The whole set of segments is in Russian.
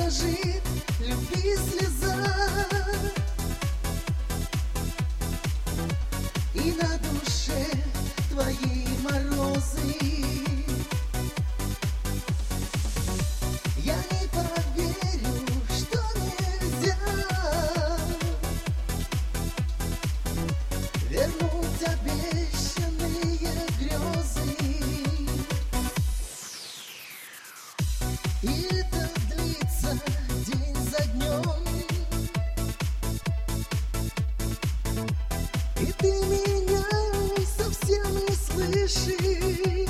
дрожит любви слеза, и на душе твои морозы. Я не поверю, что нельзя вернуть обещанные грезы. И это длится день за днем, и ты меня совсем не слышишь.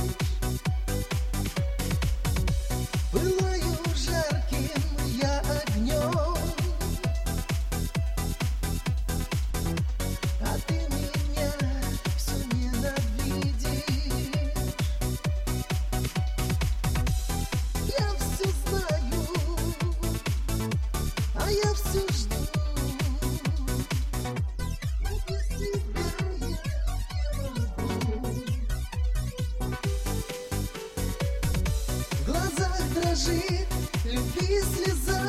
Пылаю жарким я огнем, а ты меня все ненавидишь. Я все знаю, а я все жду. Без тебя я не могу. В глазах дрожит любви слеза,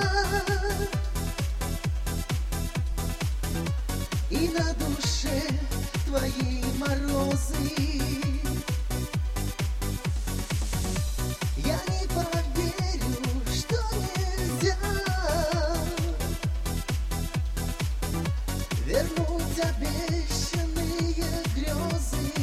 и на душе твои морозы. Я не поверю, что нельзя вернуть обещанные грезы.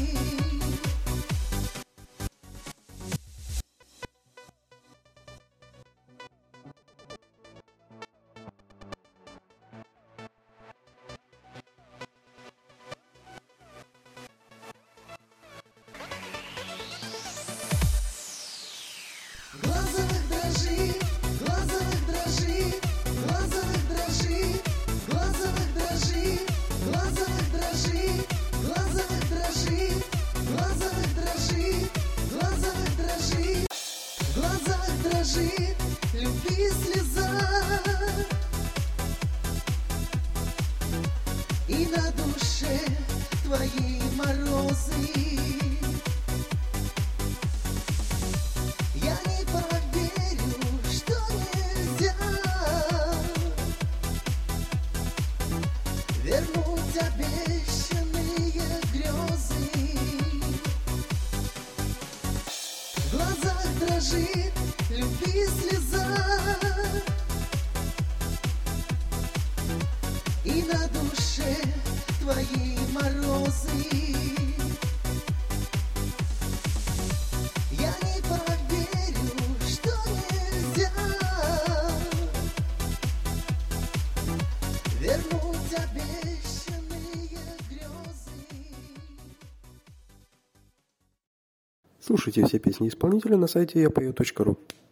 В глазах дрожит, в глазах дрожит, в глазах дрожит, в глазах дрожит, в глазах дрожит, в глазах дрожит, в глазах дрожит, в глазах дрожит, в глазах дрожит любви слеза, и на душе твои морозы. Я не поверю, что нельзя вернуть обещанные грезы. В глазах дрожит любви слеза, и на душе твои морозы. Я не поверю, что нельзя вернуть обещанные грезы. Слушайте все песни исполнителя на сайте yapою.ru.